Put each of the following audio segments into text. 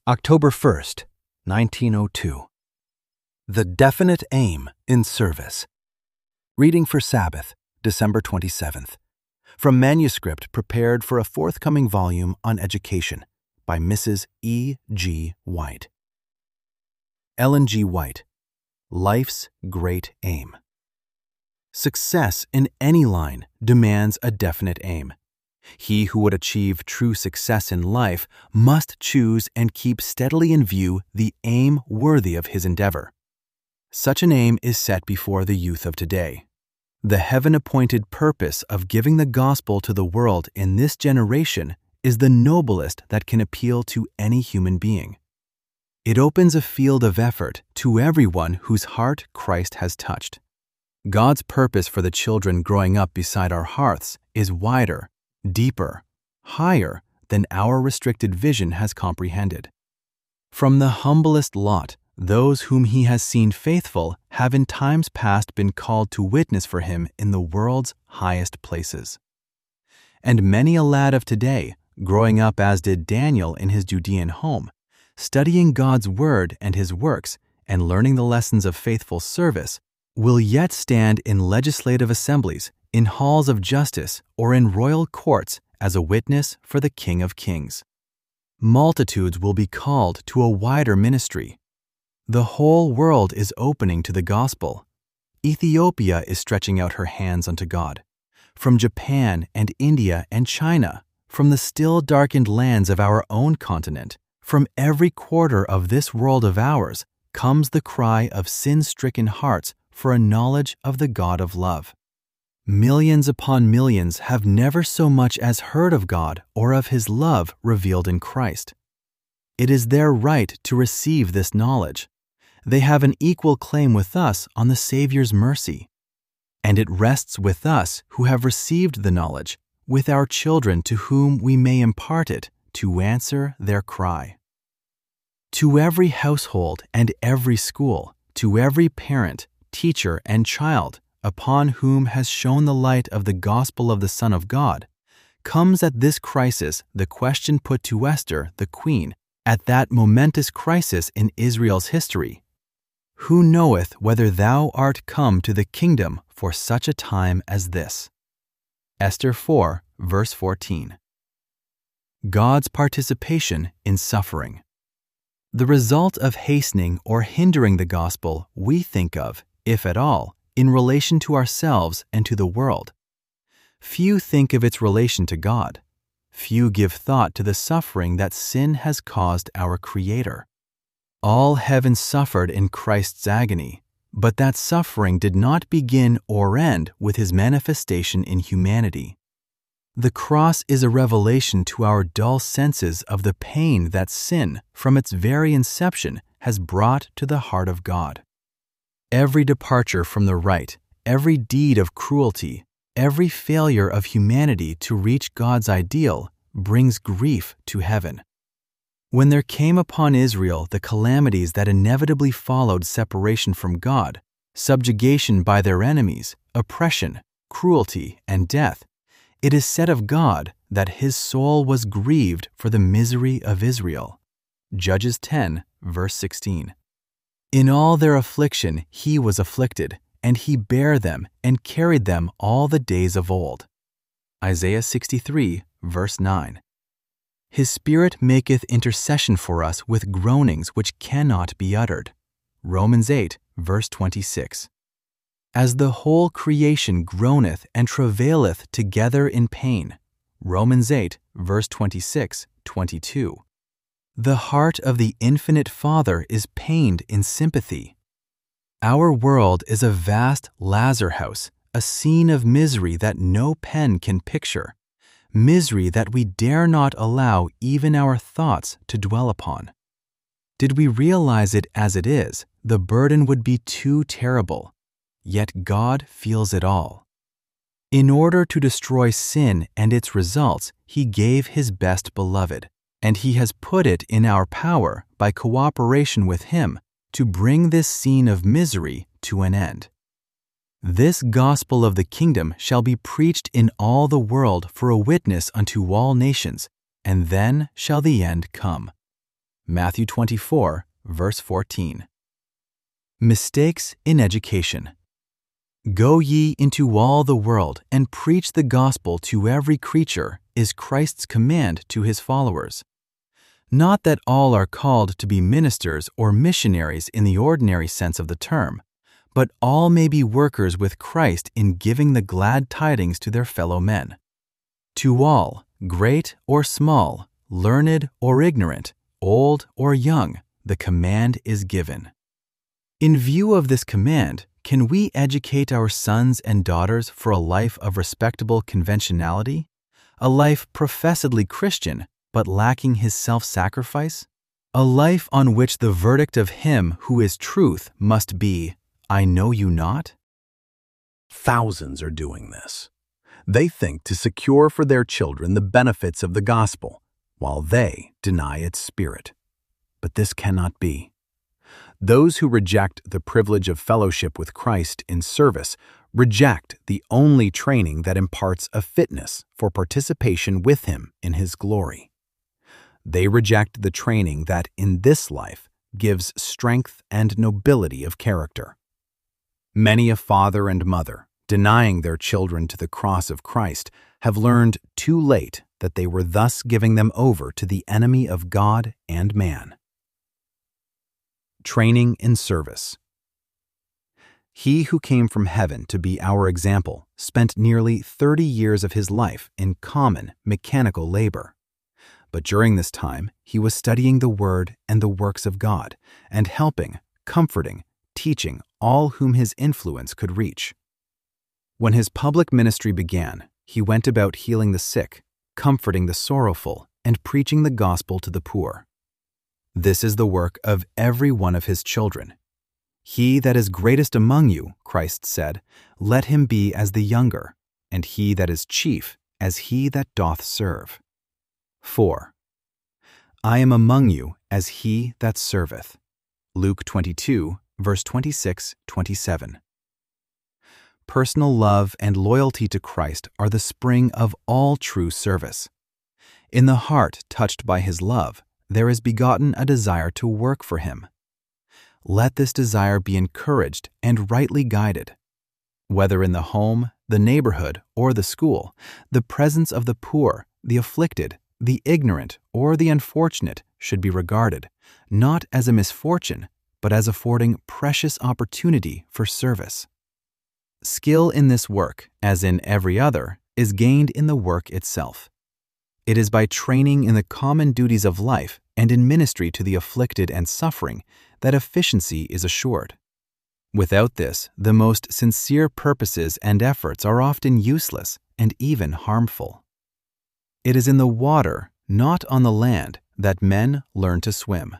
October 1st, 1902. The Definite Aim in Service. Reading for Sabbath, December 27th. From manuscript prepared for a forthcoming volume on education by Mrs. E. G. White. Ellen G. White. Life's Great Aim. Success in any line demands a definite aim. He who would achieve true success in life must choose and keep steadily in view the aim worthy of his endeavor. Such an aim is set before the youth of today. The heaven-appointed purpose of giving the gospel to the world in this generation is the noblest that can appeal to any human being. It opens a field of effort to everyone whose heart Christ has touched. God's purpose for the children growing up beside our hearths is wider, deeper, higher than our restricted vision has comprehended. From the humblest lot, those whom he has seen faithful have in times past been called to witness for him in the world's highest places. And many a lad of today, growing up as did Daniel in his Judean home, studying God's word and his works and learning the lessons of faithful service, will yet stand in legislative assemblies, in halls of justice, or in royal courts as a witness for the King of Kings. Multitudes will be called to a wider ministry. The whole world is opening to the gospel. Ethiopia is stretching out her hands unto God. From Japan and India and China, from the still darkened lands of our own continent, from every quarter of this world of ours, comes the cry of sin-stricken hearts for a knowledge of the God of love. Millions upon millions have never so much as heard of God or of his love revealed in Christ. It is their right to receive this knowledge. They have an equal claim with us on the Savior's mercy. And it rests with us who have received the knowledge, with our children to whom we may impart it, to answer their cry. To every household and every school, to every parent, teacher, and child, upon whom has shone the light of the gospel of the Son of God, comes at this crisis the question put to Esther, the queen, at that momentous crisis in Israel's history: Who knoweth whether thou art come to the kingdom for such a time as this? Esther 4, verse 14. God's participation in suffering. The result of hastening or hindering the gospel we think of, if at all, in relation to ourselves and to the world. Few think of its relation to God. Few give thought to the suffering that sin has caused our Creator. All heaven suffered in Christ's agony, but that suffering did not begin or end with his manifestation in humanity. The cross is a revelation to our dull senses of the pain that sin, from its very inception, has brought to the heart of God. Every departure from the right, every deed of cruelty, every failure of humanity to reach God's ideal brings grief to heaven. When there came upon Israel the calamities that inevitably followed separation from God, subjugation by their enemies, oppression, cruelty, and death, it is said of God that his soul was grieved for the misery of Israel. Judges 10, verse 16. In all their affliction he was afflicted, and he bare them and carried them all the days of old. Isaiah 63, verse 9. His Spirit maketh intercession for us with groanings which cannot be uttered. Romans 8, verse 26. As the whole creation groaneth and travaileth together in pain. Romans 8, verse 26, 22. The heart of the infinite Father is pained in sympathy. Our world is a vast lazar house, a scene of misery that no pen can picture, misery that we dare not allow even our thoughts to dwell upon. Did we realize it as it is, the burden would be too terrible, yet God feels it all. In order to destroy sin and its results, he gave his best beloved, and he has put it in our power by cooperation with him to bring this scene of misery to an end. This gospel of the kingdom shall be preached in all the world for a witness unto all nations, and then shall the end come. Matthew 24, verse 14. Mistakes in education. Go ye into all the world and preach the gospel to every creature is Christ's command to his followers. Not that all are called to be ministers or missionaries in the ordinary sense of the term, but all may be workers with Christ in giving the glad tidings to their fellow men. To all, great or small, learned or ignorant, old or young, the command is given. In view of this command, can we educate our sons and daughters for a life of respectable conventionality? A life professedly Christian, but lacking his self-sacrifice? A life on which the verdict of him who is truth must be, I know you not? Thousands are doing this. They think to secure for their children the benefits of the gospel, while they deny its spirit. But this cannot be. Those who reject the privilege of fellowship with Christ in service reject the only training that imparts a fitness for participation with Him in His glory. They reject the training that in this life gives strength and nobility of character. Many a father and mother, denying their children to the cross of Christ, have learned too late that they were thus giving them over to the enemy of God and man. Training in service. He who came from heaven to be our example spent nearly 30 years of his life in common mechanical labor. But during this time, he was studying the Word and the works of God, and helping, comforting, teaching all whom his influence could reach. When his public ministry began, he went about healing the sick, comforting the sorrowful, and preaching the gospel to the poor. This is the work of every one of his children. He that is greatest among you, Christ said, let him be as the younger, and he that is chief as he that doth serve. 4. I am among you as he that serveth. Luke 22, verse 26-27. Personal love and loyalty to Christ are the spring of all true service. In the heart touched by his love, there is begotten a desire to work for him. Let this desire be encouraged and rightly guided. Whether in the home, the neighborhood, or the school, the presence of the poor, the afflicted, the ignorant, or the unfortunate should be regarded, not as a misfortune, but as affording precious opportunity for service. Skill in this work, as in every other, is gained in the work itself. It is by training in the common duties of life and in ministry to the afflicted and suffering that efficiency is assured. Without this, the most sincere purposes and efforts are often useless and even harmful. It is in the water, not on the land, that men learn to swim.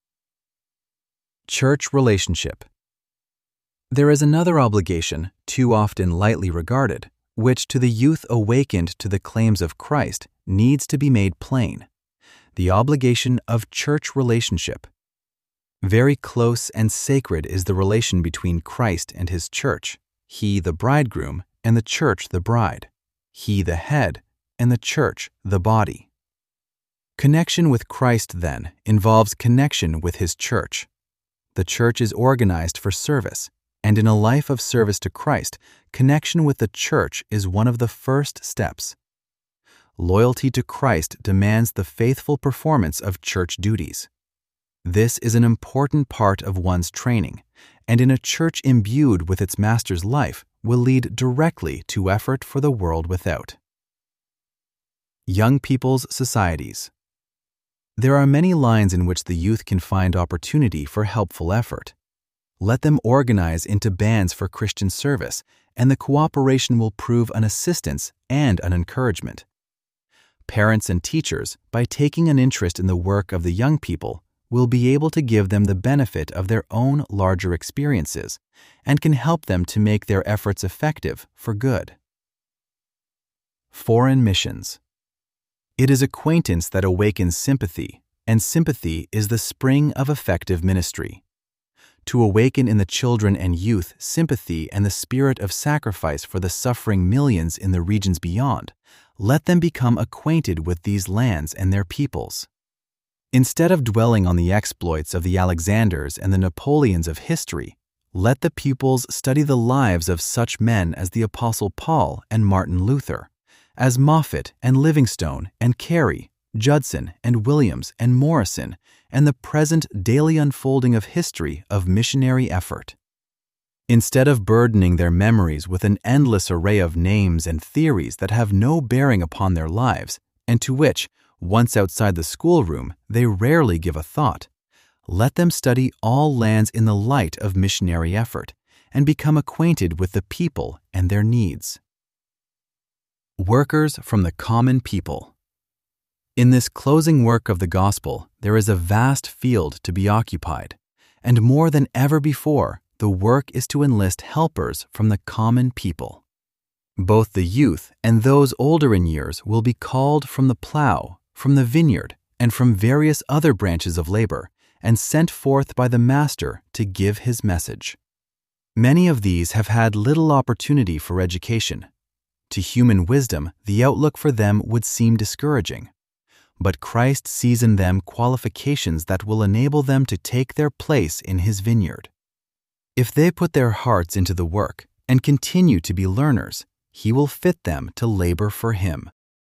Church relationship. There is another obligation, too often lightly regarded, which to the youth awakened to the claims of Christ needs to be made plain: the obligation of church relationship. Very close and sacred is the relation between Christ and his church, he the bridegroom and the church the bride, he the head and the church the body. Connection with Christ, then, involves connection with his church. The church is organized for service, and in a life of service to Christ, connection with the church is one of the first steps. Loyalty to Christ demands the faithful performance of church duties. This is an important part of one's training, and in a church imbued with its master's life will lead directly to effort for the world without. Young people's societies. There are many lines in which the youth can find opportunity for helpful effort. Let them organize into bands for Christian service, and the cooperation will prove an assistance and an encouragement. Parents and teachers, by taking an interest in the work of the young people, will be able to give them the benefit of their own larger experiences and can help them to make their efforts effective for good. Foreign missions. It is acquaintance that awakens sympathy, and sympathy is the spring of effective ministry. To awaken in the children and youth sympathy and the spirit of sacrifice for the suffering millions in the regions beyond, let them become acquainted with these lands and their peoples. Instead of dwelling on the exploits of the Alexanders and the Napoleons of history, let the pupils study the lives of such men as the Apostle Paul and Martin Luther, as Moffat and Livingstone and Carey, Judson and Williams and Morrison, and the present daily unfolding of history of missionary effort. Instead of burdening their memories with an endless array of names and theories that have no bearing upon their lives, and to which, once outside the schoolroom, they rarely give a thought, let them study all lands in the light of missionary effort and become acquainted with the people and their needs. Workers from the common people. In this closing work of the gospel, there is a vast field to be occupied, and more than ever before, the work is to enlist helpers from the common people. Both the youth and those older in years will be called from the plow, from the vineyard, and from various other branches of labor, and sent forth by the Master to give his message. Many of these have had little opportunity for education. To human wisdom, the outlook for them would seem discouraging. But Christ sees in them qualifications that will enable them to take their place in his vineyard. If they put their hearts into the work and continue to be learners, he will fit them to labor for him.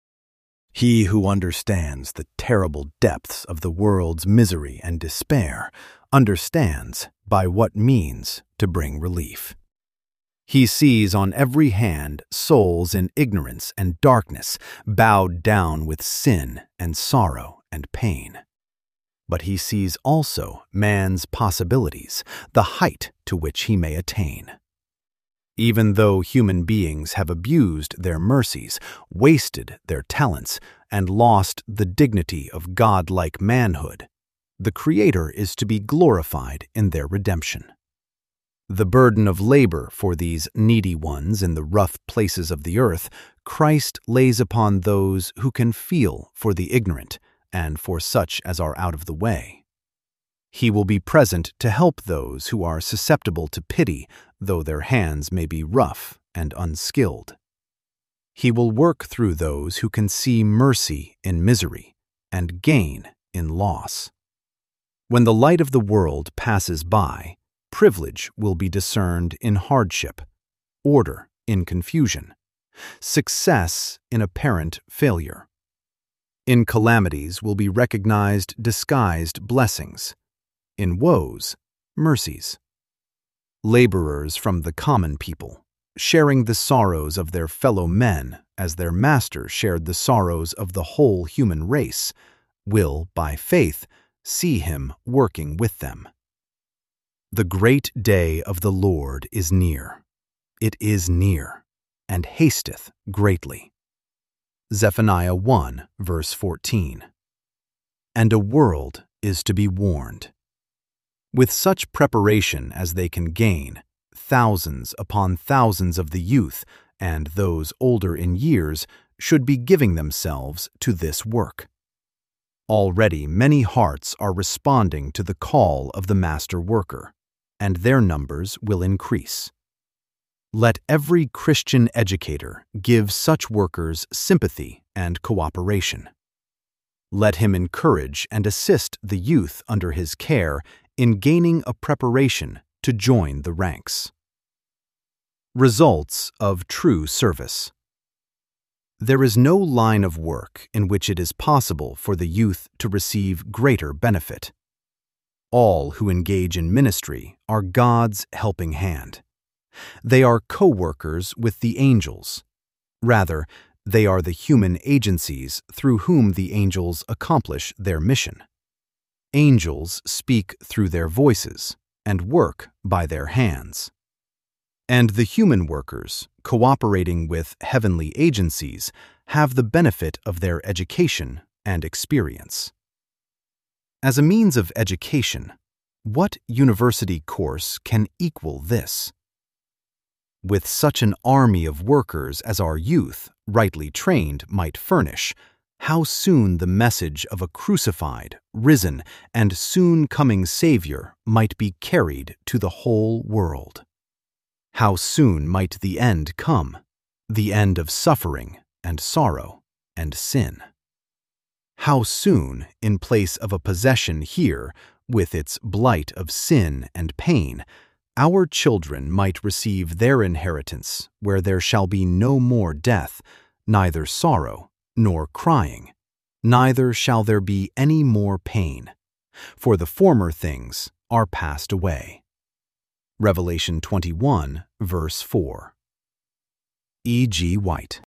He who understands the terrible depths of the world's misery and despair understands by what means to bring relief. He sees on every hand souls in ignorance and darkness, bowed down with sin and sorrow and pain. But he sees also man's possibilities, the height to which he may attain. Even though human beings have abused their mercies, wasted their talents, and lost the dignity of God-like manhood, the Creator is to be glorified in their redemption. The burden of labor for these needy ones in the rough places of the earth, Christ lays upon those who can feel for the ignorant and for such as are out of the way. He will be present to help those who are susceptible to pity, though their hands may be rough and unskilled. He will work through those who can see mercy in misery and gain in loss. When the light of the world passes by, privilege will be discerned in hardship, order in confusion, success in apparent failure. In calamities will be recognized disguised blessings, in woes, mercies. Laborers from the common people, sharing the sorrows of their fellow men as their Master shared the sorrows of the whole human race, will, by faith, see him working with them. The great day of the Lord is near. It is near, and hasteth greatly. Zephaniah 1, verse 14. And a world is to be warned. With such preparation as they can gain, thousands upon thousands of the youth and those older in years should be giving themselves to this work. Already many hearts are responding to the call of the Master Worker, and their numbers will increase. Let every Christian educator give such workers sympathy and cooperation. Let him encourage and assist the youth under his care in gaining a preparation to join the ranks. Results of true service. There is no line of work in which it is possible for the youth to receive greater benefit. All who engage in ministry are God's helping hand. They are co-workers with the angels. Rather, they are the human agencies through whom the angels accomplish their mission. Angels speak through their voices and work by their hands. And the human workers, cooperating with heavenly agencies, have the benefit of their education and experience. As a means of education, what university course can equal this? With such an army of workers as our youth, rightly trained, might furnish, how soon the message of a crucified, risen, and soon coming Savior might be carried to the whole world. How soon might the end come, the end of suffering and sorrow and sin. How soon, in place of a possession here, with its blight of sin and pain, our children might receive their inheritance, where there shall be no more death, neither sorrow nor crying, neither shall there be any more pain, for the former things are passed away. Revelation 21, verse 4. E. G. White.